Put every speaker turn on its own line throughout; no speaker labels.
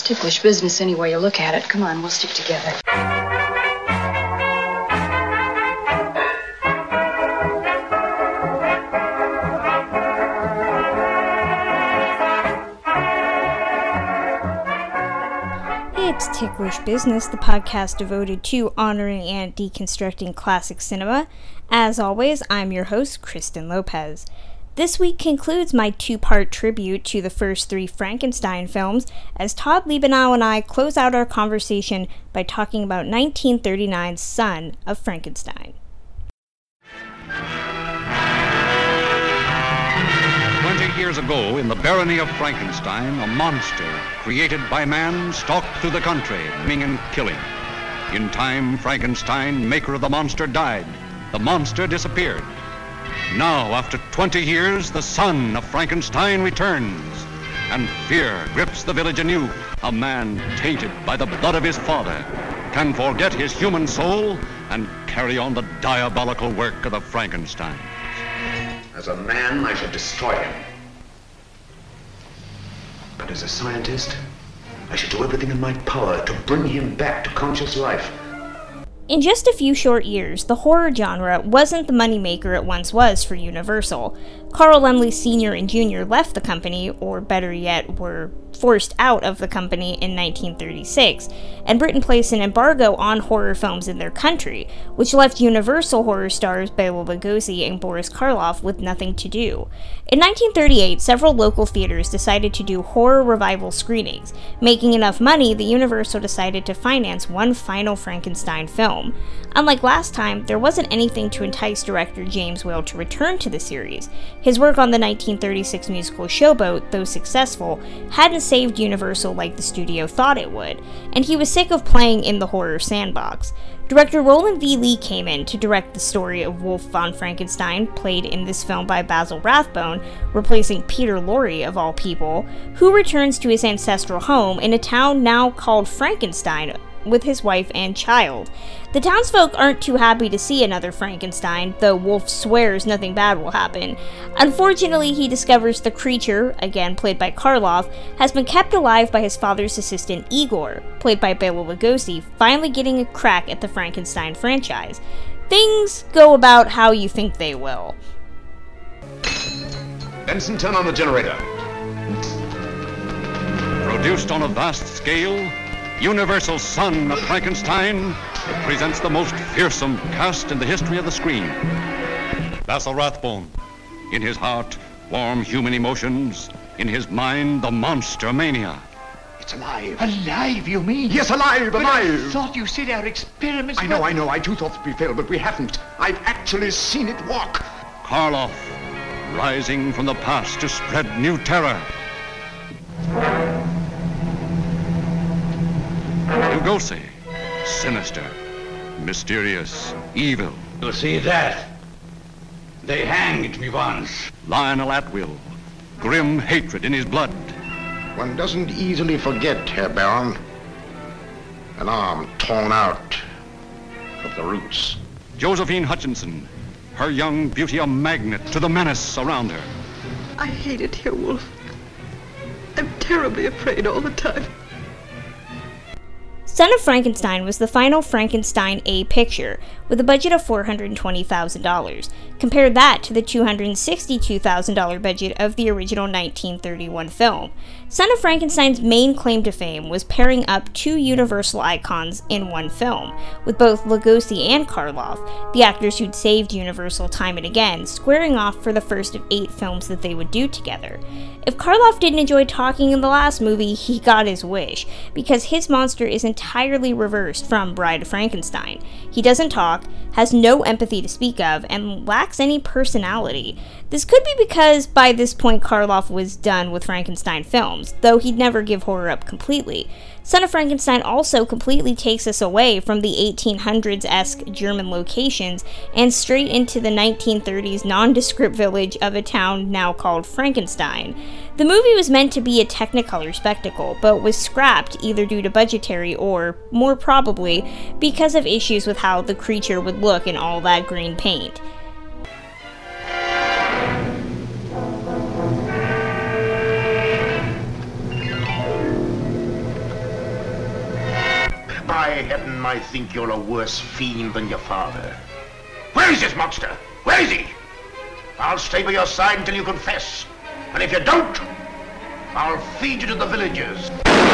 ticklish business any way you look at it. Come on, we'll stick together.
It's Ticklish Business, the podcast devoted to honoring and deconstructing classic cinema. As always, I'm your host, Kristen Lopez. This week concludes my two-part tribute to the first three Frankenstein films, as Todd Liebenow and I close out our conversation by talking about 1939's Son of Frankenstein.
20 years ago, in the barony of Frankenstein, a monster created by man stalked through the country, maiming and killing. In time, Frankenstein, maker of the monster, died. The monster disappeared. Now, after 20 years, the son of Frankenstein returns, and fear grips the village anew. A man tainted by the blood of his father can forget his human soul and carry on the diabolical work of the Frankensteins.
As a man, I should destroy him. But as a scientist, I should do everything in my power to bring him back to conscious life.
In just a few short years, the horror genre wasn't the moneymaker it once was for Universal. Carl Laemmle Sr. and Jr. left the company, or better yet, were forced out of the company in 1936, and Britain placed an embargo on horror films in their country, which left Universal horror stars Bela Lugosi and Boris Karloff with nothing to do. In 1938, several local theaters decided to do horror revival screenings. Making enough money, the Universal decided to finance one final Frankenstein film. Unlike last time, there wasn't anything to entice director James Whale to return to the series. His work on the 1936 musical Showboat, though successful, hadn't saved Universal like the studio thought it would, and he was sick of playing in the horror sandbox. Director Roland V. Lee came in to direct the story of Wolf von Frankenstein, played in this film by Basil Rathbone, replacing Peter Lorre of all people, who returns to his ancestral home in a town now called Frankenstein, with his wife and child. The townsfolk aren't too happy to see another Frankenstein, though Wolf swears nothing bad will happen. Unfortunately, he discovers the creature, again played by Karloff, has been kept alive by his father's assistant Igor, played by Bela Lugosi, finally getting a crack at the Frankenstein franchise. Things go about how you think they will.
Benson, turn on the generator.
Produced on a vast scale, Universal's Son of Frankenstein presents the most fearsome cast in the history of the screen. Basil Rathbone. In his heart, warm human emotions. In his mind, the monster mania.
It's alive.
Alive, you mean?
Yes, alive,
But
alive.
I thought you said our experiments
I know. I too thought we failed, but we haven't. I've actually seen it walk.
Karloff, rising from the past to spread new terror. Lugosi, sinister, mysterious, evil.
You see that? They hanged me once.
Lionel Atwill, grim hatred in his blood.
One doesn't easily forget, Herr Baron. An arm torn out of the roots.
Josephine Hutchinson, her young beauty a magnet to the menace around her.
I hate it here, Wolf. I'm terribly afraid all the time.
Son of Frankenstein was the final Frankenstein A picture, with a budget of $420,000. Compare that to the $262,000 budget of the original 1931 film. Son of Frankenstein's main claim to fame was pairing up two Universal icons in one film, with both Lugosi and Karloff, the actors who'd saved Universal time and again, squaring off for the first of 8 films that they would do together. If Karloff didn't enjoy talking in the last movie, he got his wish, because his monster is entirely reversed from Bride of Frankenstein. He doesn't talk, has no empathy to speak of, and lacks any personality. This could be because by this point Karloff was done with Frankenstein films, though he'd never give horror up completely. Son of Frankenstein also completely takes us away from the 1800s-esque German locations and straight into the 1930s nondescript village of a town now called Frankenstein. The movie was meant to be a Technicolor spectacle, but was scrapped either due to budgetary or, more probably, because of issues with how the creature would look in all that green paint.
by heaven, I think you're a worse fiend than your father. Where is this monster? Where is he? I'll stay by your side until you confess. And if you don't, I'll feed you to the villagers.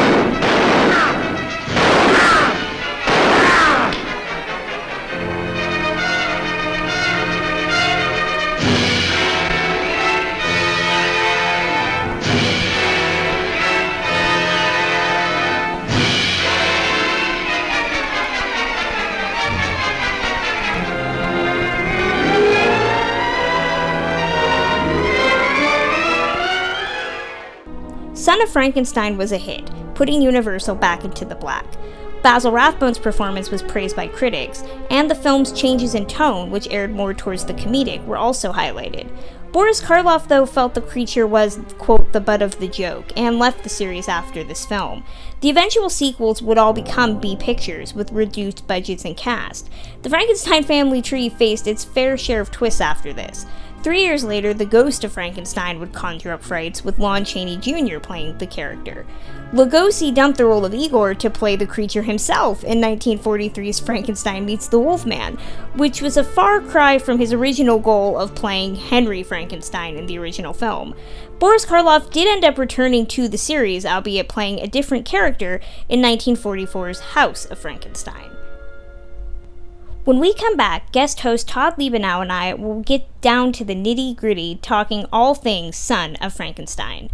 Son of Frankenstein was a hit, putting Universal back into the black. Basil Rathbone's performance was praised by critics, and the film's changes in tone, which aired more towards the comedic, were also highlighted. Boris Karloff, though, felt the creature was, quote, the butt of the joke, and left the series after this film. The eventual sequels would all become B pictures, with reduced budgets and cast. The Frankenstein family tree faced its fair share of twists after this. 3 years later, the ghost of Frankenstein would conjure up frights, with Lon Chaney Jr. playing the character. Lugosi dumped the role of Igor to play the creature himself in 1943's Frankenstein Meets the Wolfman, which was a far cry from his original goal of playing Henry Frankenstein in the original film. Boris Karloff did end up returning to the series, albeit playing a different character in 1944's House of Frankenstein. When we come back, guest host Todd Liebenow and I will get down to the nitty-gritty, talking all things Son of Frankenstein.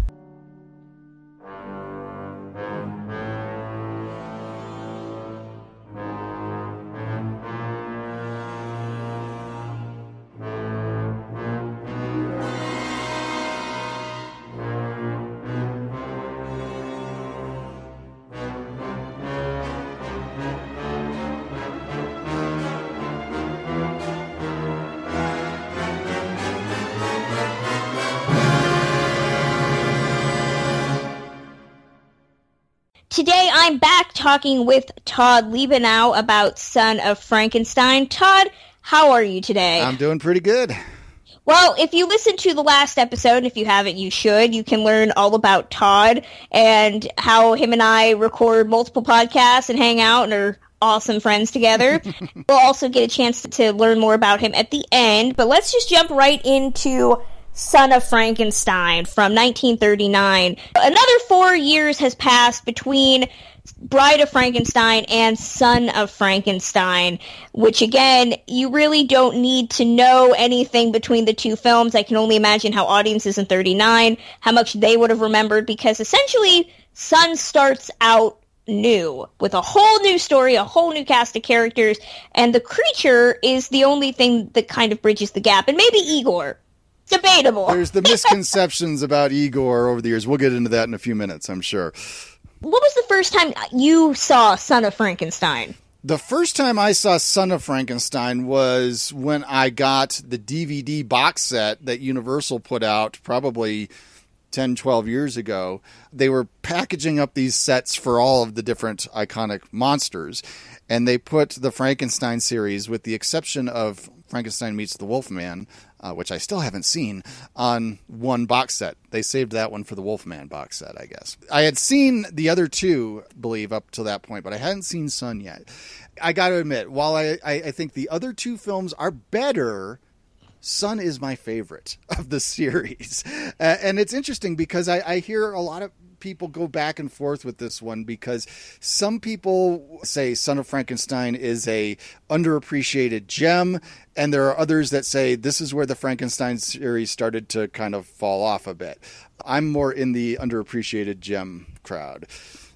Today I'm back talking with Todd Liebenow about Son of Frankenstein. Todd, how are you today?
I'm doing pretty good.
Well, if you listened to the last episode, and if you haven't, you should. You can learn all about Todd and how him and I record multiple podcasts and hang out and are awesome friends together. We'll also get a chance to learn more about him at the end, but let's just jump right into Son of Frankenstein from 1939. Another 4 years has passed between Bride of Frankenstein and Son of Frankenstein, which again, you really don't need to know anything between the two films. I can only imagine how audiences in 39, how much they would have remembered, because essentially Son starts out new, with a whole new story, a whole new cast of characters, and the creature is the only thing that kind of bridges the gap, and maybe Igor. Debatable.
There's the misconceptions about Igor over the years. We'll get into that in a few minutes, I'm sure.
What was the first time you saw Son of Frankenstein?
The first time I saw Son of Frankenstein was when I got the DVD box set that Universal put out probably 10, 12 years ago. They were packaging up these sets for all of the different iconic monsters, and they put the Frankenstein series, with the exception of Frankenstein Meets the Wolfman, which I still haven't seen, on one box set. They saved that one for the Wolfman box set, I guess. I had seen the other two, I believe, up to that point, but I hadn't seen Son yet. I got to admit, while I think the other two films are better, Son is my favorite of the series. And it's interesting because I hear a lot of people go back and forth with this one, because some people say Son of Frankenstein is a underappreciated gem, and there are others that say this is where the Frankenstein series started to kind of fall off a bit. I'm more in the underappreciated gem crowd.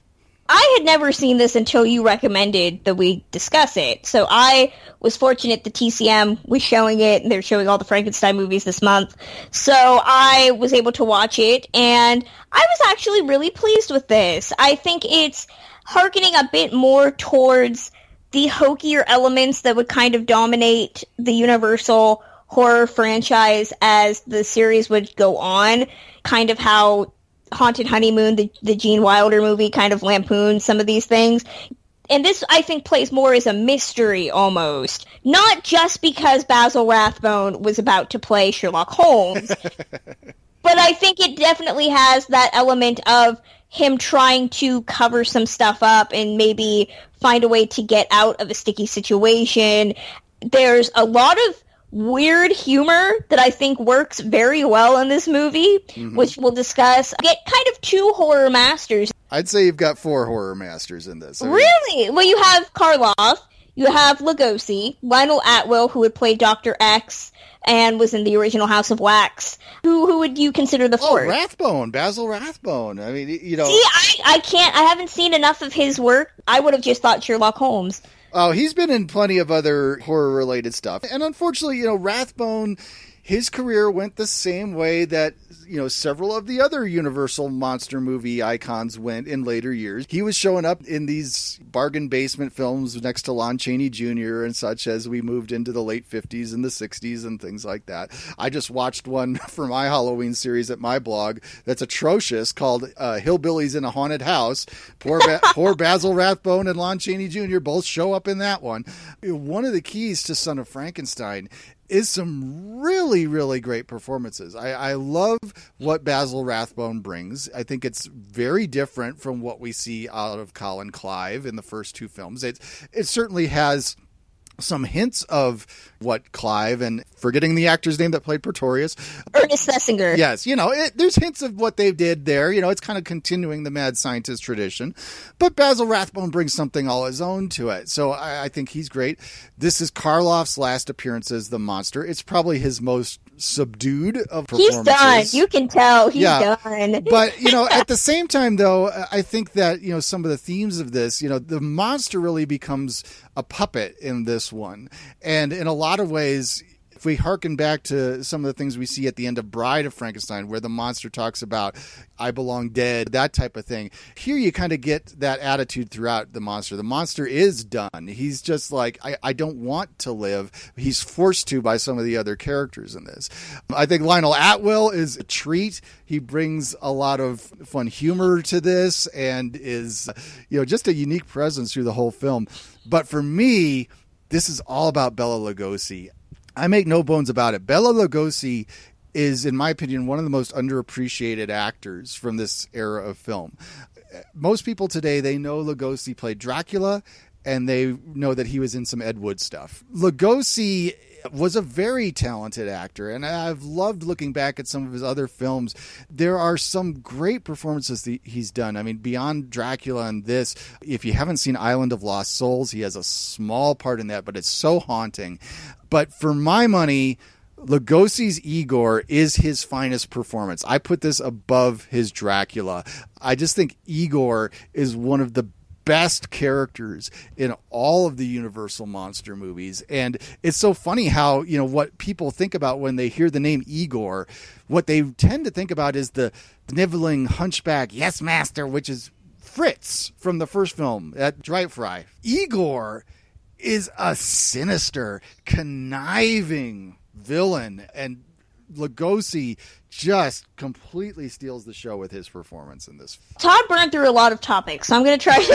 I had never seen this until you recommended that we discuss it. So I was fortunate that TCM was showing it, and they're showing all the Frankenstein movies this month. So I was able to watch it, and I was actually really pleased with this. I think it's hearkening a bit more towards the hokier elements that would kind of dominate the Universal horror franchise as the series would go on, kind of how Haunted Honeymoon, the Gene Wilder movie, kind of lampoons some of these things. And this, I think, plays more as a mystery almost. Not just because Basil Rathbone was about to play Sherlock Holmes, but I think it definitely has that element of him trying to cover some stuff up and maybe find a way to get out of a sticky situation. There's a lot of weird humor that I think works very well in this movie, which we'll discuss. Get kind of two horror masters.
I'd say you've got 4 horror masters in this.
Really? Well, you have Karloff, you have Lugosi, Lionel Atwill, who would play Dr. X and was in the original House of Wax. Who would you consider the fourth?
Rathbone, Basil Rathbone. I mean, you know.
See, I haven't seen enough of his work. I would have just thought Sherlock Holmes.
Oh, he's been in plenty of other horror-related stuff. And unfortunately, you know, Rathbone, his career went the same way that, you know, several of the other Universal monster movie icons went in later years. He was showing up in these bargain basement films next to Lon Chaney Jr. and such as we moved into the late 50s and the 60s and things like that. I just watched one for my Halloween series at my blog that's atrocious called Hillbillies in a Haunted House. Poor Basil Rathbone and Lon Chaney Jr. both show up in that one. One of the keys to Son of Frankenstein is some really, really great performances. I love what Basil Rathbone brings. I think it's very different from what we see out of Colin Clive in the first 2 films. It certainly has some hints of what Clive, and forgetting the actor's name that played Pretorius.
Ernest Thesiger.
Yes, you know, there's hints of what they did there. You know, it's kind of continuing the mad scientist tradition. But Basil Rathbone brings something all his own to it. So I think he's great. This is Karloff's last appearance as the monster. It's probably his most subdued of performances.
He's done. You can tell he's done.
But, you know, at the same time, though, I think that, you know, some of the themes of this, you know, the monster really becomes a puppet in this one. And in a lot of ways, if we hearken back to some of the things we see at the end of Bride of Frankenstein, where the monster talks about, I belong dead, that type of thing. Here you kind of get that attitude throughout the monster. The monster is done. He's just like, I don't want to live. He's forced to by some of the other characters in this. I think Lionel Atwill is a treat. He brings a lot of fun humor to this and is, you know, just a unique presence through the whole film. But for me, this is all about Bela Lugosi. I make no bones about it. Bela Lugosi is, in my opinion, one of the most underappreciated actors from this era of film. Most people today, they know Lugosi played Dracula, and they know that he was in some Ed Wood stuff. Lugosi was a very talented actor, and I've loved looking back at some of his other films. There are some great performances that he's done. I mean, beyond Dracula and this, if you haven't seen Island of Lost Souls, he has a small part in that, but it's so haunting. But for my money, Lugosi's Igor is his finest performance. I put this above his Dracula. I just think Igor is one of the best characters in all of the Universal monster movies. And it's so funny how, you know, what people think about when they hear the name Igor, what they tend to think about is the nibbling hunchback, yes, master, which is Fritz from the first film at Dreifrei. Igor is a sinister, conniving villain, and Lugosi just completely steals the show with his performance in this.
Todd burned through a lot of topics, so I'm going to try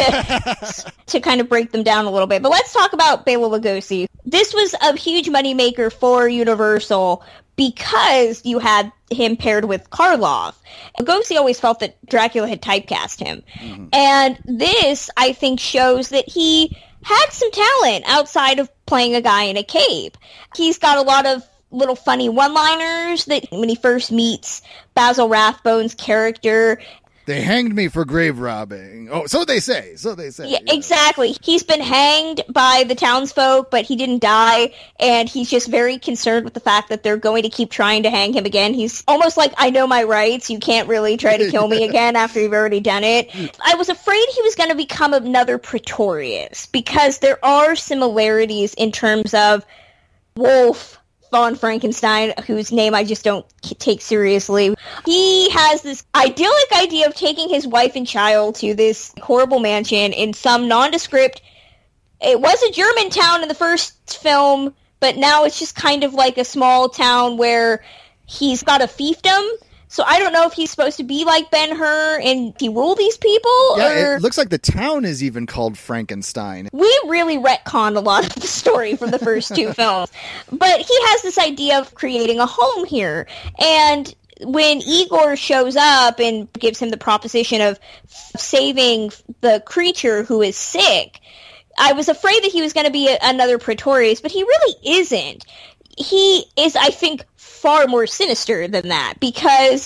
to kind of break them down a little bit. But let's talk about Bela Lugosi. This was a huge moneymaker for Universal because you had him paired with Karloff. Lugosi always felt that Dracula had typecast him. Mm-hmm. And this, I think, shows that he had some talent outside of playing a guy in a cape. He's got a lot of little funny one-liners that when he first meets Basil Rathbone's character.
They hanged me for grave robbing. Oh, so they say.
Yeah, exactly. He's been hanged by the townsfolk, but he didn't die, and he's just very concerned with the fact that they're going to keep trying to hang him again. He's almost like, I know my rights. You can't really try to kill me again after you've already done it. I was afraid he was going to become another Pretorius, because there are similarities in terms of Wolf von Frankenstein, whose name I just don't take seriously. He has this idyllic idea of taking his wife and child to this horrible mansion in some nondescript... It was a German town in the first film, but now it's just kind of like a small town where he's got a fiefdom. So I don't know if he's supposed to be like Ben-Hur and he rule these people.
Yeah, it looks like the town is even called Frankenstein.
We really retconned a lot of the story from the first 2 films. But he has this idea of creating a home here. And when Igor shows up and gives him the proposition of saving the creature who is sick, I was afraid that he was going to be another Pretorius, but he really isn't. He is, I think, far more sinister than that, because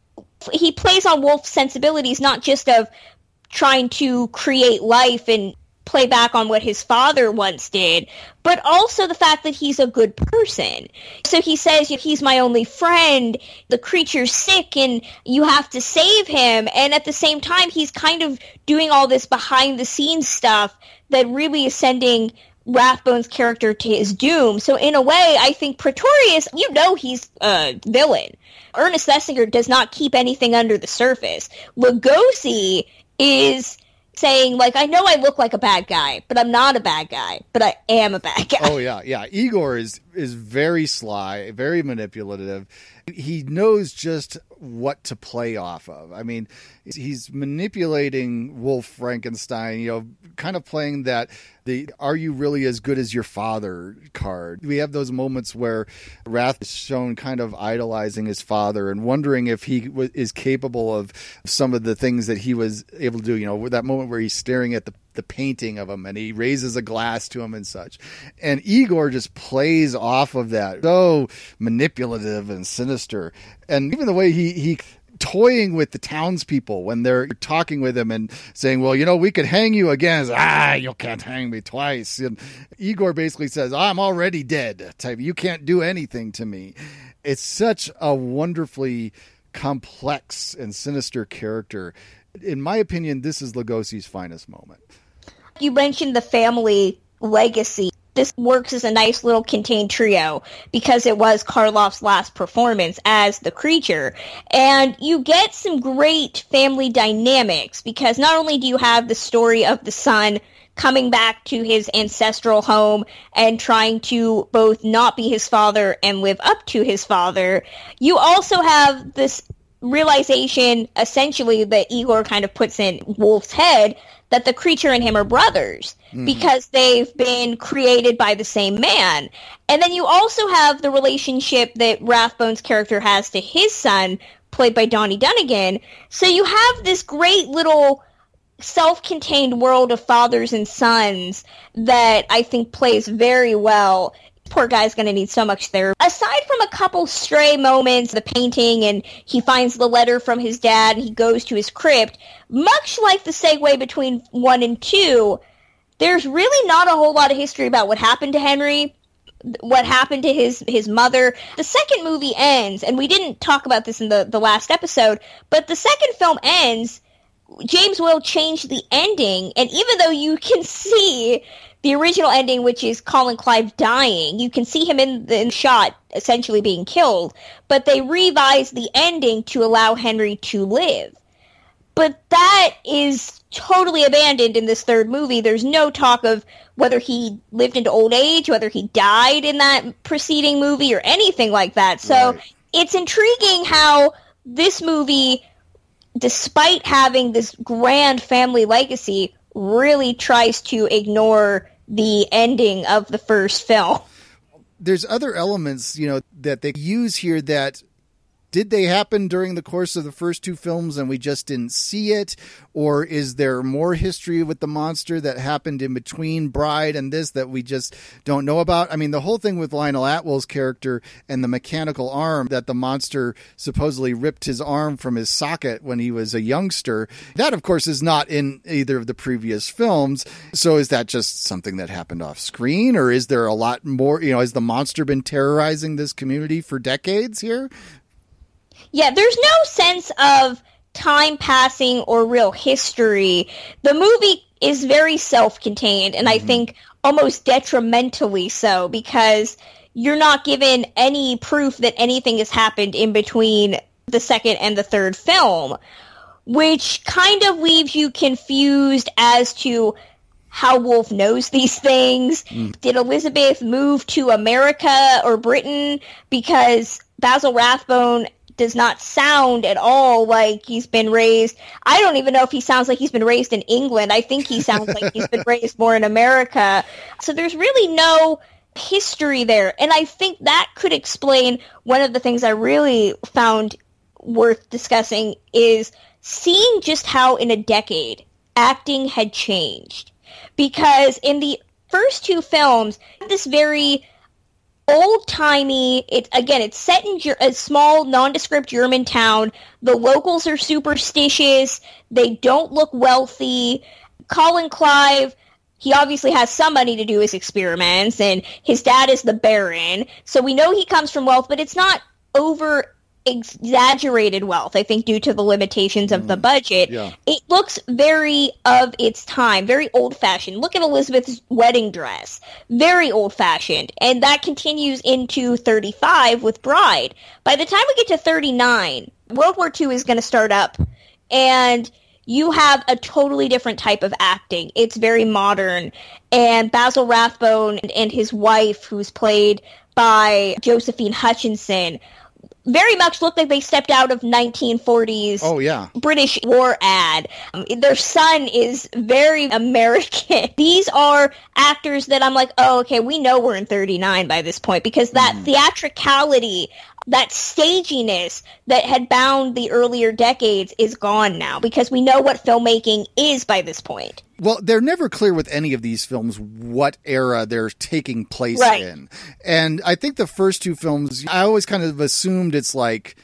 he plays on Wolf's sensibilities, not just of trying to create life and play back on what his father once did, but also the fact that he's a good person. So he says, he's my only friend, the creature's sick, and you have to save him. And at the same time, he's kind of doing all this behind-the-scenes stuff that really is sending Rathbone's character to his doom. So in a way, I think Pretorius, he's a villain. Ernest Thesiger does not keep anything under the surface. Lugosi is saying, like, I know I look like a bad guy, but I'm not a bad guy, but I am a bad guy.
Oh, yeah. Igor is very sly, very manipulative. He knows just what to play off of. I mean, he's manipulating Wolf Frankenstein, kind of playing that are you really as good as your father card. We have those moments where Rath is shown kind of idolizing his father and wondering if he is capable of some of the things that he was able to do. That moment where he's staring at the painting of him and he raises a glass to him and such. And Igor just plays off of that. So manipulative and sinister. And even the way he toying with the townspeople when they're talking with him and saying, well, we could hang you again. You can't hang me twice. And Igor basically says, I'm already dead. You can't do anything to me. It's such a wonderfully complex and sinister character. In my opinion, this is Lugosi's finest moment.
You mentioned the family legacy. This works as a nice little contained trio because it was Karloff's last performance as the creature. And you get some great family dynamics because not only do you have the story of the son coming back to his ancestral home and trying to both not be his father and live up to his father, you also have this realization, essentially, that Igor kind of puts in Wolf's head, that the creature and him are brothers because they've been created by the same man. And then you also have the relationship that Rathbone's character has to his son, played by Donnie Dunnigan. So you have this great little self-contained world of fathers and sons that I think plays very well. Poor guy's going to need so much therapy. Aside from a couple stray moments, the painting, and he finds the letter from his dad, and he goes to his crypt, much like the segue between 1 and 2, there's really not a whole lot of history about what happened to Henry, what happened to his mother. The second movie ends, and we didn't talk about this in the last episode, but the second film ends, James Whale changed the ending, and even though you can see the original ending, which is Colin Clive dying, you can see him in the shot essentially being killed, but they revised the ending to allow Henry to live. But that is totally abandoned in this third movie. There's no talk of whether he lived into old age, whether he died in that preceding movie, or anything like that. So It's intriguing how this movie, despite having this grand family legacy, really tries to ignore the ending of the first film.
There's other elements, that they use here that did they happen during the course of the first two films and we just didn't see it? Or is there more history with the monster that happened in between Bride and this that we just don't know about? I mean, the whole thing with Lionel Atwell's character and the mechanical arm, that the monster supposedly ripped his arm from his socket when he was a youngster, that of course is not in either of the previous films. So is that just something that happened off screen, or is there a lot more, has the monster been terrorizing this community for decades here?
Yeah, there's no sense of time passing or real history. The movie is very self-contained, and I think almost detrimentally so, because you're not given any proof that anything has happened in between the second and the third film, which kind of leaves you confused as to how Wolf knows these things. Did Elizabeth move to America or Britain? Because Basil Rathbone does not sound at all like he's been raised. I don't even know if he sounds like he's been raised in England. I think he sounds like he's been raised more in America. So there's really no history there. And I think that could explain one of the things I really found worth discussing is seeing just how in a decade acting had changed. Because in the first two films, this very old-timey, it's set in a small, nondescript German town. The locals are superstitious. They don't look wealthy. Colin Clive, he obviously has some money to do his experiments, and his dad is the Baron. So we know he comes from wealth, but it's not over-exaggerated wealth, I think, due to the limitations of the budget.
Yeah.
It looks very of its time, very old-fashioned. Look at Elizabeth's wedding dress. Very old-fashioned. And that continues into 35 with Bride. By the time we get to 39, World War II is going to start up, and you have a totally different type of acting. It's very modern. And Basil Rathbone and his wife, who's played by Josephine Hutchinson, very much look like they stepped out of 1940s British war ad. Their son is very American. These are actors that I'm like, oh, okay, we know we're in 39 by this point, because that theatricality, that staginess that had bound the earlier decades is gone now, because we know what filmmaking is by this point.
Well, they're never clear with any of these films what era they're taking place in. And I think the first two films, I always kind of assumed it's like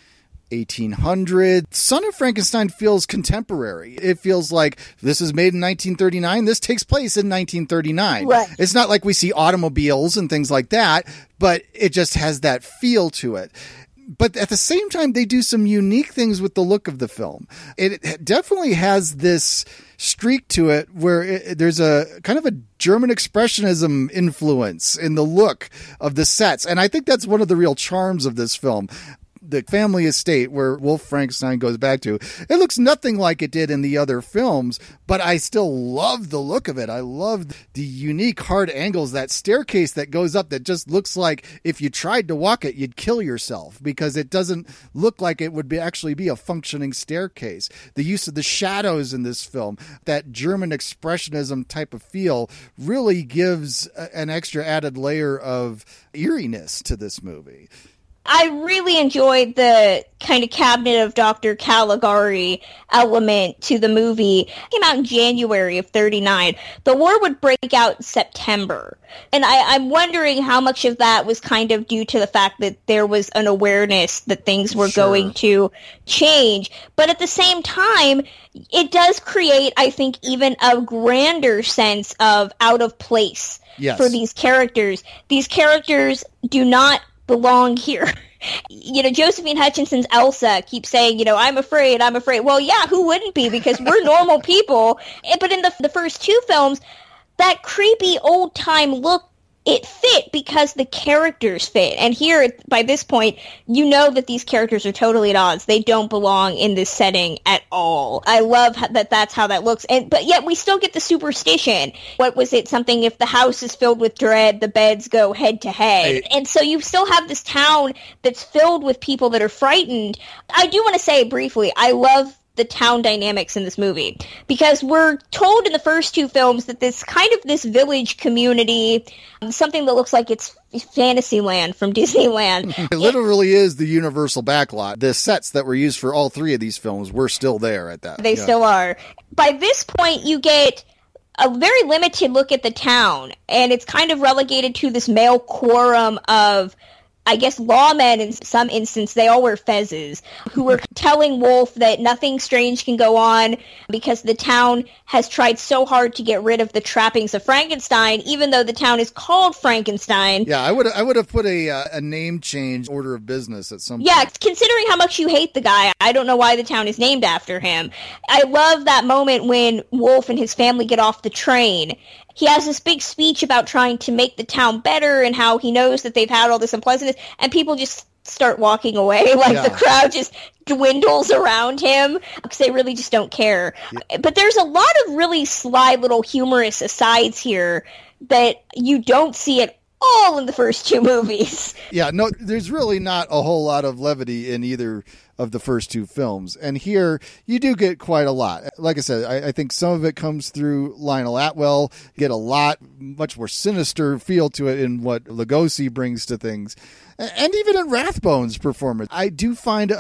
1800. Son of Frankenstein feels contemporary. It feels like this is made in 1939. This takes place in 1939.
Right.
It's not like we see automobiles and things like that, but it just has that feel to it. But at the same time, they do some unique things with the look of the film. It definitely has this streak to it where there's a kind of a German expressionism influence in the look of the sets. And I think that's one of the real charms of this film. The family estate where Wolf Frankenstein goes back to, it looks nothing like it did in the other films, but I still love the look of it. I love the unique hard angles, that staircase that goes up that just looks like if you tried to walk it, you'd kill yourself, because it doesn't look like it would actually be a functioning staircase. The use of the shadows in this film, that German expressionism type of feel, really gives an extra added layer of eeriness to this movie.
I really enjoyed the kind of Cabinet of Dr. Caligari element to the movie. It came out in January of 39. The war would break out in September. And I'm wondering how much of that was kind of due to the fact that there was an awareness that things were going to change. But at the same time, it does create, I think, even a grander sense of out of place for these characters. These characters do not belong here. You know, Josephine Hutchinson's Elsa keeps saying, you know, I'm afraid. Well, yeah, who wouldn't be? Because we're normal people. But in the first two films, that creepy old-time look, it fit because the characters fit. And here, by this point, you know that these characters are totally at odds. They don't belong in this setting at all. I love that that's how that looks. But yet we still get the superstition. What was it? Something, if the house is filled with dread, the beds go head to head. And so you still have this town that's filled with people that are frightened. I do want to say briefly, I love the town dynamics in this movie, because we're told in the first two films that this village community, something that looks like it's Fantasyland from Disneyland.
It literally is the Universal backlot. The sets that were used for all three of these films were still there at that.
They still are. By this point, you get a very limited look at the town, and it's kind of relegated to this male quorum of, I guess, lawmen in some instance. They all wear fezzes, who were telling Wolf that nothing strange can go on because the town has tried so hard to get rid of the trappings of Frankenstein, even though the town is called Frankenstein.
Yeah, I would have put a name change order of business at some point.
Yeah, considering how much you hate the guy, I don't know why the town is named after him. I love that moment when Wolf and his family get off the train. He has this big speech about trying to make the town better and how he knows that they've had all this unpleasantness, and people just start walking away. The crowd just dwindles around him because they really just don't care. Yeah. But there's a lot of really sly little humorous asides here that you don't see at all in the first two movies. Yeah,
no, there's really not a whole lot of levity in either of the first two films. And here, you do get quite a lot. Like I said, I think some of it comes through Lionel Atwell. You get a lot, much more sinister feel to it in what Lugosi brings to things. And even in Rathbone's performance, I do find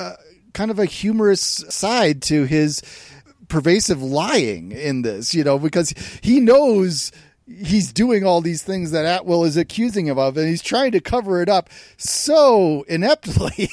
kind of a humorous side to his pervasive lying in this, because he knows he's doing all these things that Atwill is accusing him of, and he's trying to cover it up so ineptly.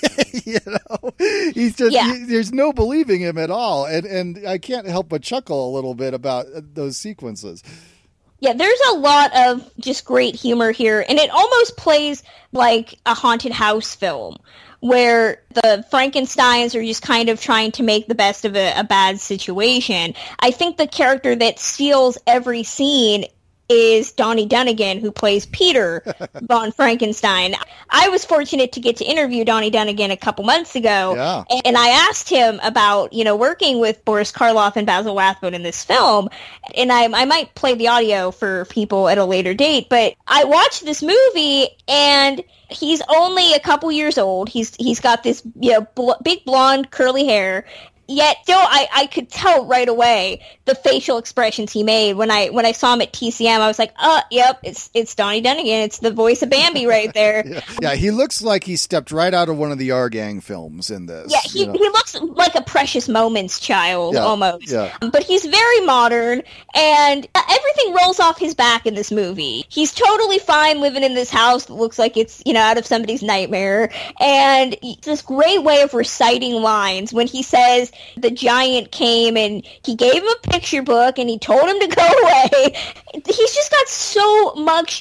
He's just there's no believing him at all, and I can't help but chuckle a little bit about those sequences.
Yeah, there's a lot of just great humor here, and it almost plays like a haunted house film, where the Frankensteins are just kind of trying to make the best of a bad situation. I think the character that steals every scene is Donnie Dunnigan, who plays Peter von Frankenstein. I was fortunate to get to interview Donnie Dunnigan a couple months ago, and I asked him about, working with Boris Karloff and Basil Rathbone in this film, and I might play the audio for people at a later date, but I watched this movie, and he's only a couple years old. He's got this, big blonde curly hair. Yet still, I could tell right away the facial expressions he made when I saw him at TCM. I was like, yep, it's Donnie Dunnigan. It's the voice of Bambi right there.
Yeah, he looks like he stepped right out of one of the R Gang films in this.
Yeah, he looks like a Precious Moments child almost. Yeah. But he's very modern, and everything rolls off his back in this movie. He's totally fine living in this house that looks like it's out of somebody's nightmare, and this great way of reciting lines when he says the giant came and he gave him a picture book and he told him to go away. He's just got so much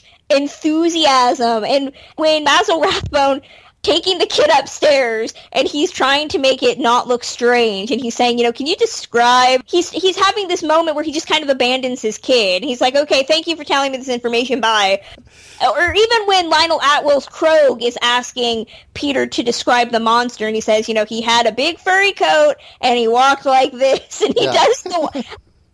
enthusiasm. And when Basil Rathbone taking the kid upstairs and he's trying to make it not look strange, and he's saying, can you describe, he's having this moment where he just kind of abandons his kid. He's like, okay, thank you for telling me this information, bye. Or even when Lionel Atwill's Krogh is asking Peter to describe the monster, and he says, he had a big furry coat and he walked like this, and he does the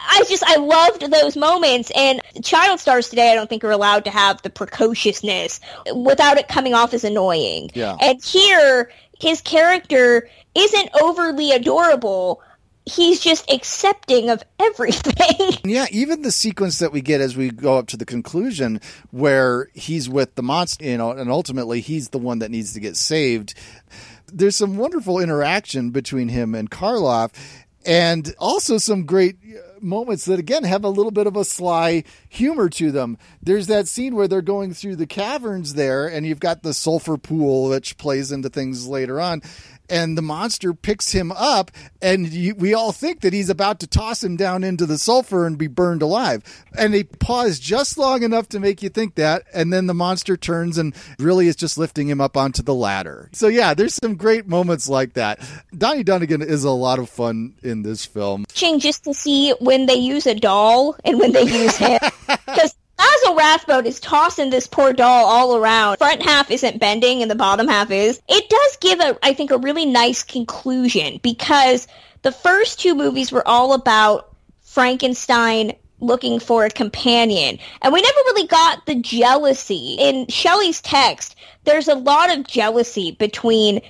I loved those moments, and child stars today I don't think are allowed to have the precociousness without it coming off as annoying. Yeah. And here, his character isn't overly adorable. He's just accepting of everything.
Yeah, even the sequence that we get as we go up to the conclusion where he's with the monster, and ultimately he's the one that needs to get saved. There's some wonderful interaction between him and Karloff, and also some great moments that, again, have a little bit of a sly humor to them. There's that scene where they're going through the caverns there, and you've got the sulfur pool, which plays into things later on. And the monster picks him up, and we all think that he's about to toss him down into the sulfur and be burned alive. And they pause just long enough to make you think that, and then the monster turns and really is just lifting him up onto the ladder. So yeah, there's some great moments like that. Donnie Dunnigan is a lot of fun in this film.
Just to see when they use a doll and when they use him. Because Basil Rathbone is tossing this poor doll all around. Front half isn't bending and the bottom half is. It does give, I think, a really nice conclusion, because the first two movies were all about Frankenstein looking for a companion. And we never really got the jealousy. In Shelley's text, there's a lot of jealousy between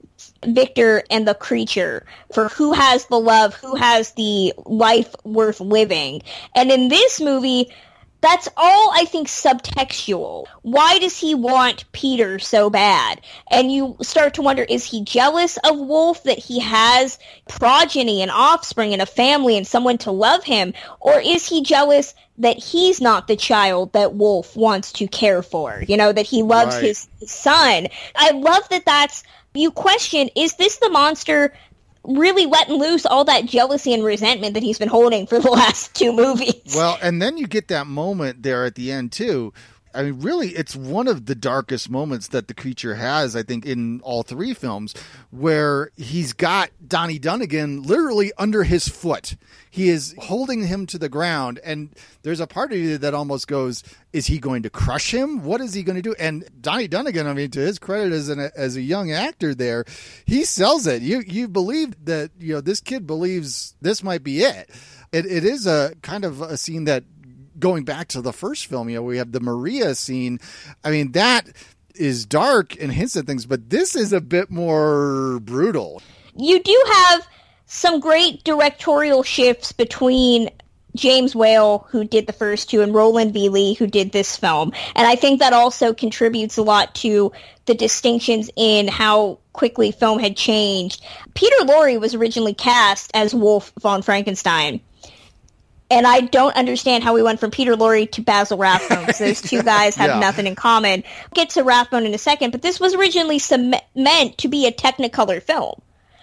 Victor and the creature for who has the love, who has the life worth living. And in this movie, that's all, I think, subtextual. Why does he want Peter so bad? And you start to wonder, is he jealous of Wolf, that he has progeny and offspring and a family and someone to love him? Or is he jealous that he's not the child that Wolf wants to care for? That he loves his son. I love that you question, is this the monster really letting loose all that jealousy and resentment that he's been holding for the last two movies?
Well, and then you get that moment there at the end, too. I mean, really, it's one of the darkest moments that the creature has, I think, in all three films, where he's got Donnie Dunnigan literally under his foot. He is holding him to the ground, and there's a part of you that almost goes, is he going to crush him? What is he going to do? And Donnie Dunnigan, I mean, to his credit as a young actor there, he sells it. You believe that, this kid believes this might be it. It is a kind of a scene that, going back to the first film, we have the Maria scene. I mean, that is dark and hints at things, but this is a bit more brutal.
You do have some great directorial shifts between James Whale, who did the first two, and Roland V. Lee, who did this film. And I think that also contributes a lot to the distinctions in how quickly film had changed. Peter Lorre was originally cast as Wolf von Frankenstein. And I don't understand how we went from Peter Lorre to Basil Rathbone, because those two guys have nothing in common. We'll get to Rathbone in a second, but this was originally meant to be a Technicolor film.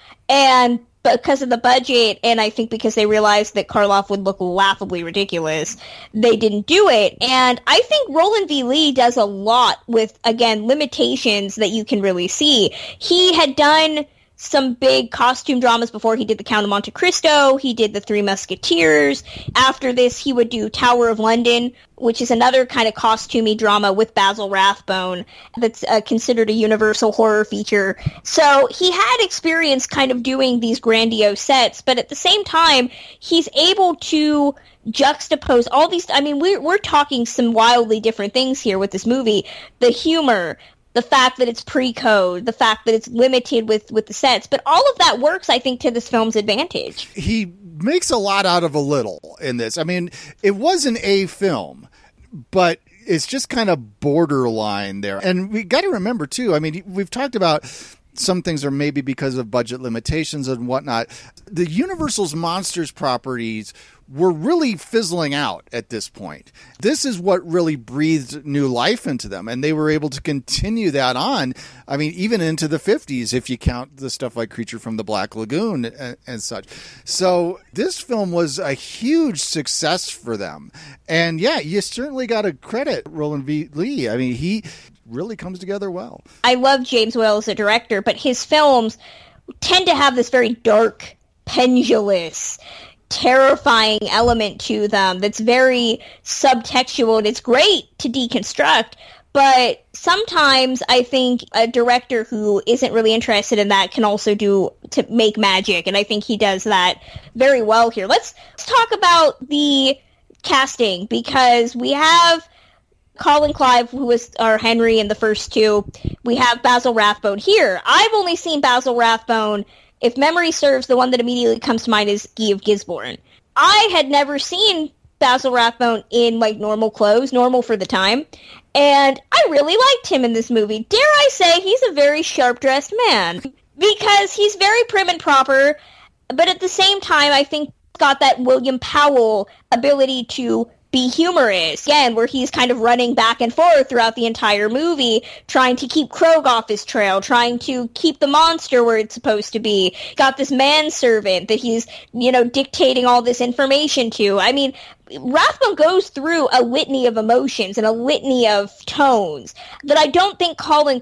And because of the budget, and I think because they realized that Karloff would look laughably ridiculous, they didn't do it. And I think Roland V. Lee does a lot with, again, limitations that you can really see. He had done some big costume dramas before. He did The Count of Monte Cristo. He did The Three Musketeers. After this, he would do Tower of London, which is another kind of costumey drama with Basil Rathbone that's considered a universal horror feature. So he had experience kind of doing these grandiose sets, but at the same time, he's able to juxtapose all these. I mean, we're talking some wildly different things here with this movie. The humor, the fact that it's pre-code, the fact that it's limited with the sets. But all of that works, I think, to this film's advantage.
He makes a lot out of a little in this. I mean, it was an A film, but it's just kind of borderline there. And we got to remember, too, I mean, we've talked about some things are maybe because of budget limitations and whatnot. The Universal's Monsters properties were really fizzling out at this point. This is what really breathed new life into them, and they were able to continue that on. I mean, even into the 50s, if you count the stuff like Creature from the Black Lagoon and such. So this film was a huge success for them. And yeah, you certainly got to credit Roland V. Lee. I mean, he really comes together well. I
love James Whale as a director, but his films tend to have this very dark, pendulous, terrifying element to them that's very subtextual, and it's great to deconstruct, but sometimes I think a director who isn't really interested in that can also to make magic, and I think he does that very well here. Let's talk about the casting, because we have Colin Clive, who was our Henry in the first two. We have Basil Rathbone here. I've only seen Basil Rathbone. If memory serves, the one that immediately comes to mind is Guy of Gisborne. I had never seen Basil Rathbone in, like, normal clothes, normal for the time, and I really liked him in this movie. Dare I say he's a very sharp-dressed man, because he's very prim and proper, but at the same time, I think he's got that William Powell ability to be humorous, again, where he's kind of running back and forth throughout the entire movie, trying to keep Krogh off his trail, trying to keep the monster where it's supposed to be. Got this manservant that he's, dictating all this information to. I mean, Rathbone goes through a litany of emotions and a litany of tones that I don't think Colin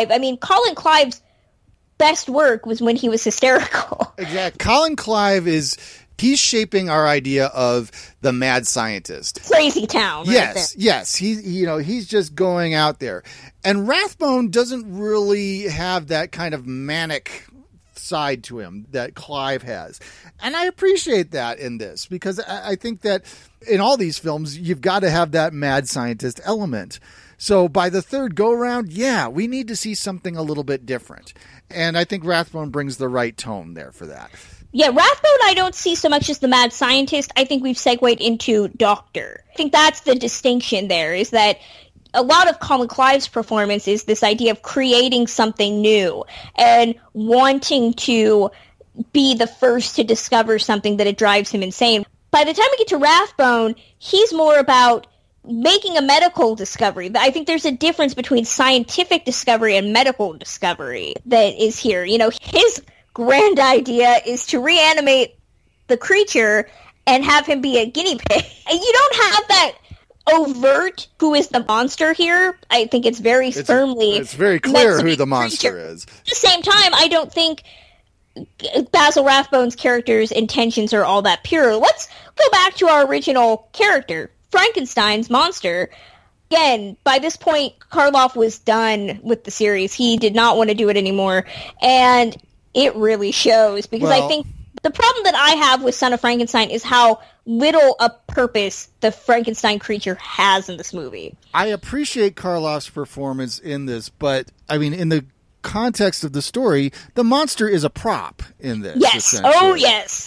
Clive's best work was when he was hysterical.
Exactly. Colin Clive he's shaping our idea of the mad scientist.
Crazy town.
Yes. He's just going out there. And Rathbone doesn't really have that kind of manic side to him that Clive has. And I appreciate that in this, because I think that in all these films, you've got to have that mad scientist element. So by the third go-around, we need to see something a little bit different. And I think Rathbone brings the right tone there for that.
Yeah, Rathbone I don't see so much as the mad scientist. I think we've segued into doctor. I think that's the distinction there, is that a lot of Colin Clive's performance is this idea of creating something new and wanting to be the first to discover something that it drives him insane. By the time we get to Rathbone, he's more about making a medical discovery. I think there's a difference between scientific discovery and medical discovery that is here. His grand idea is to reanimate the creature and have him be a guinea pig. And you don't have that overt who is the monster here. I think it's very firmly...
It's very clear who the monster is.
At the same time, I don't think Basil Rathbone's character's intentions are all that pure. Let's go back to our original character, Frankenstein's monster. Again, by this point, Karloff was done with the series. He did not want to do it anymore. And it really shows, because I think the problem that I have with Son of Frankenstein is how little a purpose the Frankenstein creature has in this movie.
I appreciate Karloff's performance in this, but, I mean, in the context of the story, the monster is a prop in this.
Yes. Oh, yes.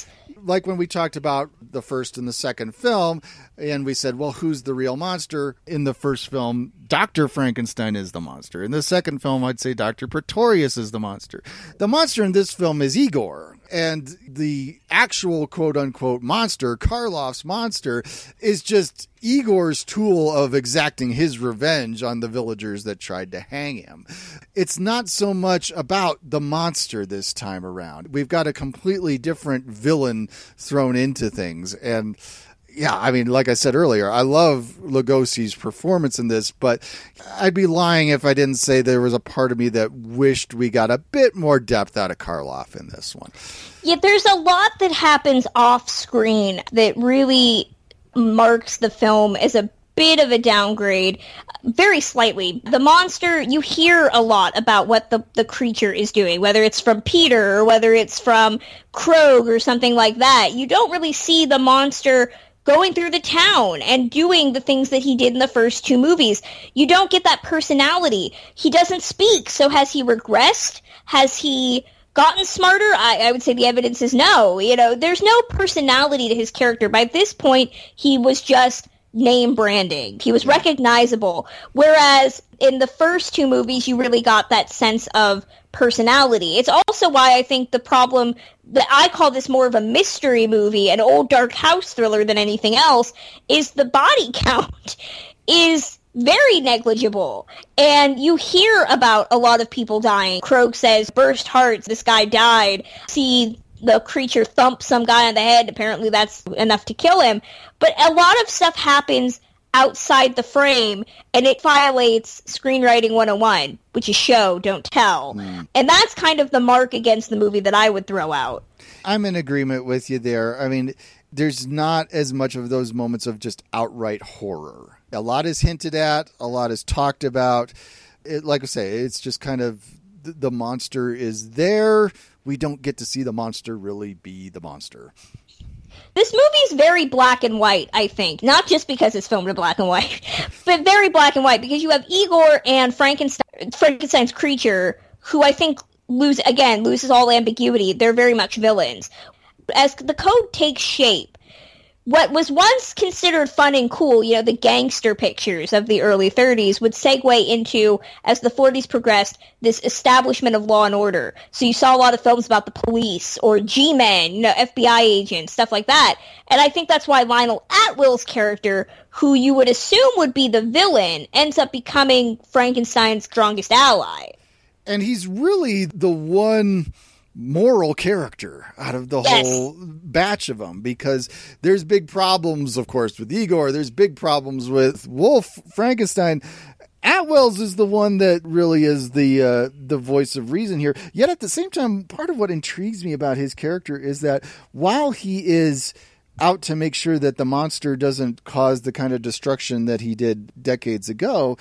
like when we talked about the first and the second film, and we said, well, who's the real monster? In the first film, Dr. Frankenstein is the monster. In the second film, I'd say Dr. Pretorius is the monster. The monster in this film is Igor. And the actual quote-unquote monster, Karloff's monster, is just Igor's tool of exacting his revenge on the villagers that tried to hang him. It's not so much about the monster this time around. We've got a completely different villain thrown into things. And yeah, I mean, like I said earlier, I love Lugosi's performance in this, but I'd be lying if I didn't say there was a part of me that wished we got a bit more depth out of Karloff in this one.
Yeah, there's a lot that happens off screen that really marks the film as a bit of a downgrade, very slightly. The monster, you hear a lot about what the creature is doing, whether it's from Peter or whether it's from Krogh or something like that. You don't really see the monster going through the town and doing the things that he did in the first two movies. You don't get that personality. He doesn't speak, so has he regressed? Has he gotten smarter? I would say the evidence is no. You know, there's no personality to his character. By this point, he was just name branding. He was recognizable. Whereas in the first two movies, you really got that sense of personality. It's also why I think the problem that I call this more of a mystery movie, an old dark house thriller than anything else, is the body count is very negligible. And you hear about a lot of people dying. Krogh says, burst hearts, this guy died. See the creature thump some guy on the head. Apparently that's enough to kill him. But a lot of stuff happens outside the frame, and it violates Screenwriting 101, which is show, don't tell. And that's kind of the mark against the movie that I would throw out.
I'm in agreement with you there. I mean, there's not as much of those moments of just outright horror. A lot is hinted at, a lot is talked about. Like I say, it's just kind of the monster is there. We don't get to see the monster really be the monster.
This movie's very black and white, I think. Not just because it's filmed in black and white, but very black and white, because you have Igor and Frankenstein's creature, who I think loses all ambiguity. They're very much villains. As the code takes shape, what was once considered fun and cool, you know, the gangster pictures of the early 30s, would segue into, as the 40s progressed, this establishment of law and order. So you saw a lot of films about the police or G-men, you know, FBI agents, stuff like that. And I think that's why Lionel Atwill's character, who you would assume would be the villain, ends up becoming Frankenstein's strongest ally.
And he's really the one moral character out of the whole batch of them, because there's big problems, of course, with Igor. There's big problems with Wolf Frankenstein. Atwell's is the one that really is the voice of reason here. Yet at the same time, part of what intrigues me about his character is that while he is out to make sure that the monster doesn't cause the kind of destruction that he did decades ago,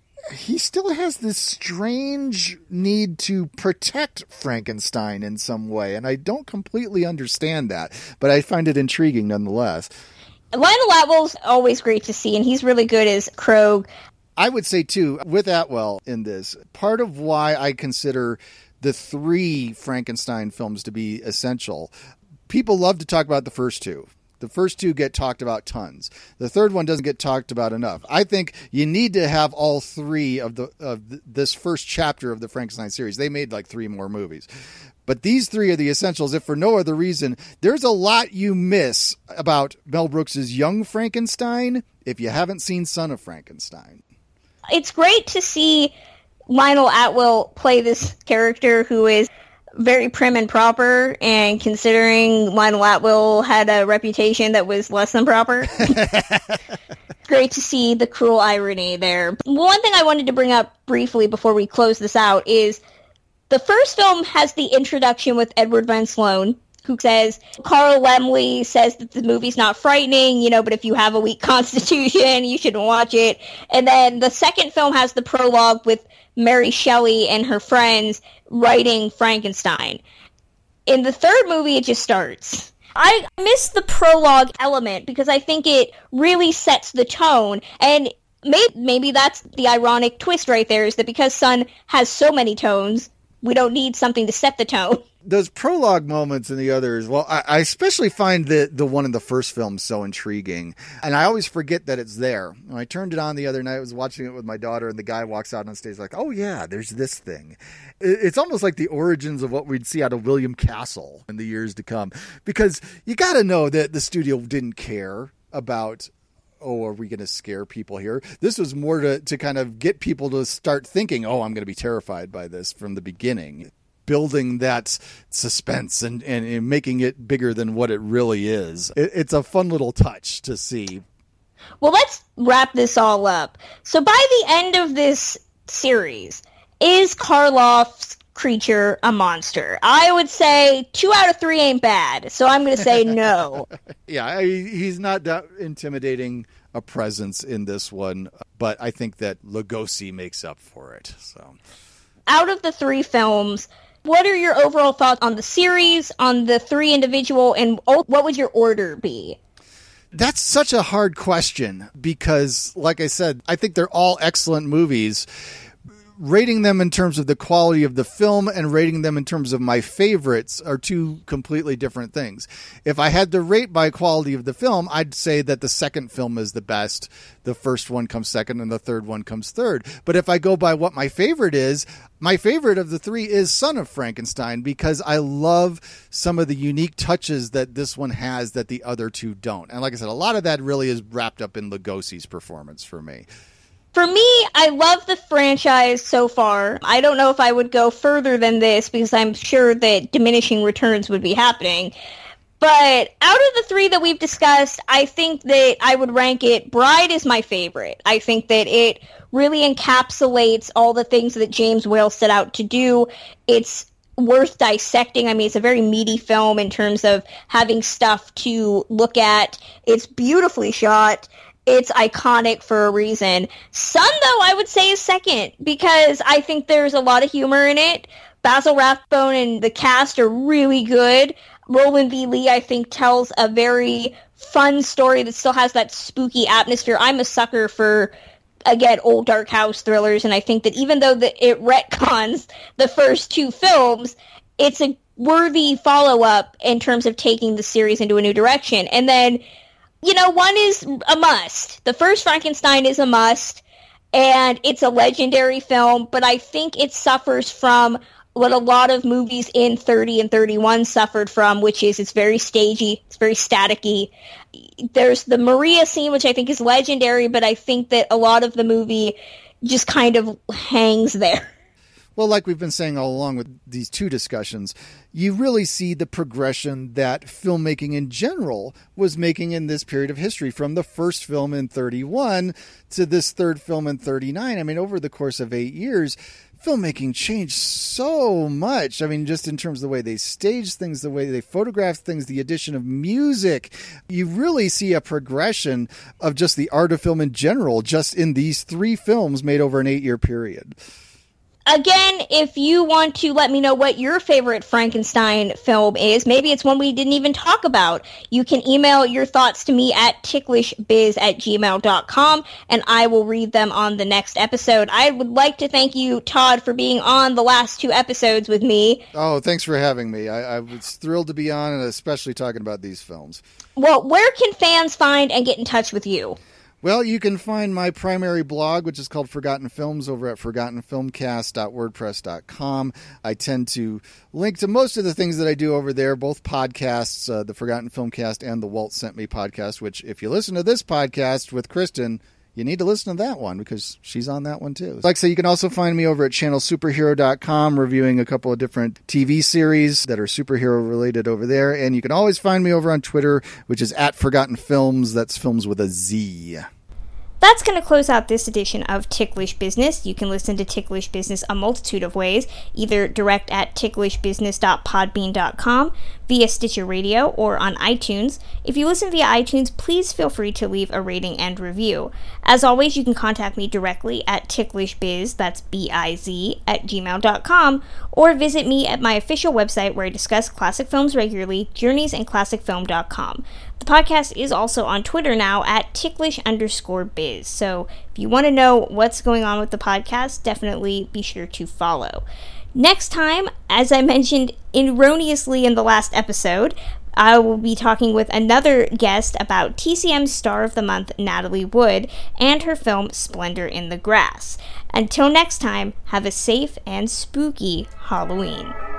he still has this strange need to protect Frankenstein in some way, and I don't completely understand that, but I find it intriguing nonetheless.
Lionel Atwell's always great to see, and he's really good as Krogh.
I would say, too, with Atwell in this, part of why I consider the 3 Frankenstein films to be essential, people love to talk about the first 2. The first 2 get talked about tons. The third one doesn't get talked about enough. I think you need to have all 3 of this first chapter of the Frankenstein series. They made like 3 more movies. But these 3 are the essentials, if for no other reason. There's a lot you miss about Mel Brooks's Young Frankenstein if you haven't seen Son of Frankenstein.
It's great to see Lionel Atwill play this character who is very prim and proper, and considering Lionel Atwill had a reputation that was less than proper. Great to see the cruel irony there. One thing I wanted to bring up briefly before we close this out is the first film has the introduction with Edward Van Sloan, who says, Carl Laemmle says that the movie's not frightening, you know, but if you have a weak constitution, you shouldn't watch it. And then the second film has the prologue with Mary Shelley and her friends writing Frankenstein. In the third movie, it just starts. I miss the prologue element because I think it really sets the tone, and maybe that's the ironic twist right there, is that because Son has so many tones, We don't need something to set the tone.
Those prologue moments in the others, well, I especially find the one in the first film so intriguing. And I always forget that it's there. When I turned it on the other night, I was watching it with my daughter, and the guy walks out on stage like, oh yeah, there's this thing. It's almost like the origins of what we'd see out of William Castle in the years to come. Because you got to know that the studio didn't care about, oh, are we going to scare people here? This was more to kind of get people to start thinking, oh, I'm going to be terrified by this from the beginning. Building that suspense and making it bigger than what it really is. It's a fun little touch to see.
Well, let's wrap this all up. So by the end of this series, is Karloff's creature a monster? I would say 2 out of 3 ain't bad, so I'm going to say no.
Yeah, he's not that intimidating a presence in this one, but I think that Lugosi makes up for it. So,
out of the 3 films, what are your overall thoughts on the series, on the 3 individual, and what would your order be?
That's such a hard question because, like I said, I think they're all excellent movies. Rating them in terms of the quality of the film and rating them in terms of my favorites are 2 completely different things. If I had to rate by quality of the film, I'd say that the second film is the best. The first one comes second and the third one comes third. But if I go by what my favorite is, my favorite of the 3 is Son of Frankenstein because I love some of the unique touches that this one has that the other 2 don't. And like I said, a lot of that really is wrapped up in Lugosi's performance for me.
For me, I love the franchise so far. I don't know if I would go further than this because I'm sure that diminishing returns would be happening. But out of the 3 that we've discussed, I think that I would rank it, Bride is my favorite. I think that it really encapsulates all the things that James Whale set out to do. It's worth dissecting. I mean, it's a very meaty film in terms of having stuff to look at. It's beautifully shot. It's iconic for a reason. Son, though, I would say is second because I think there's a lot of humor in it. Basil Rathbone and the cast are really good. Roland V. Lee, I think, tells a very fun story that still has that spooky atmosphere. I'm a sucker for, again, old dark house thrillers, and I think that even though it retcons the first 2 films, it's a worthy follow-up in terms of taking the series into a new direction. And then, you know, one is a must. The first Frankenstein is a must, and it's a legendary film, but I think it suffers from what a lot of movies in 30 and 31 suffered from, which is it's very stagey, it's very staticky. There's the Maria scene, which I think is legendary, but I think that a lot of the movie just kind of hangs there.
Well, like we've been saying all along with these 2 discussions, you really see the progression that filmmaking in general was making in this period of history, from the first film in 31 to this third film in 39. I mean, over the course of 8 years, filmmaking changed so much. I mean, just in terms of the way they staged things, the way they photographed things, the addition of music. You really see a progression of just the art of film in general, just in these 3 films made over an 8-year period.
Again, if you want to let me know what your favorite Frankenstein film is, maybe it's one we didn't even talk about, you can email your thoughts to me at ticklishbiz@gmail.com, and I will read them on the next episode. I would like to thank you, Todd, for being on the last 2 episodes with me.
Oh, thanks for having me. I was thrilled to be on, and especially talking about these films.
Well, where can fans find and get in touch with you?
Well, you can find my primary blog, which is called Forgotten Films, over at forgottenfilmcast.wordpress.com. I tend to link to most of the things that I do over there, both podcasts, the Forgotten Filmcast and the Walt Sent Me podcast, which if you listen to this podcast with Kristen, you need to listen to that one because she's on that one too. Like I say, you can also find me over at channelsuperhero.com reviewing a couple of different TV series that are superhero related over there. And you can always find me over on Twitter, which is at Forgotten Films. That's films with a Z.
That's going to close out this edition of Ticklish Business. You can listen to Ticklish Business a multitude of ways, either direct at ticklishbusiness.podbean.com, via Stitcher Radio, or on iTunes. If you listen via iTunes, please feel free to leave a rating and review. As always, you can contact me directly at ticklishbiz, that's B-I-Z, @gmail.com, or visit me at my official website where I discuss classic films regularly, journeysandclassicfilm.com. The podcast is also on Twitter now at ticklish_biz. So if you want to know what's going on with the podcast, definitely be sure to follow. Next time, as I mentioned erroneously in the last episode, I will be talking with another guest about TCM's Star of the Month, Natalie Wood, and her film Splendor in the Grass. Until next time, have a safe and spooky Halloween.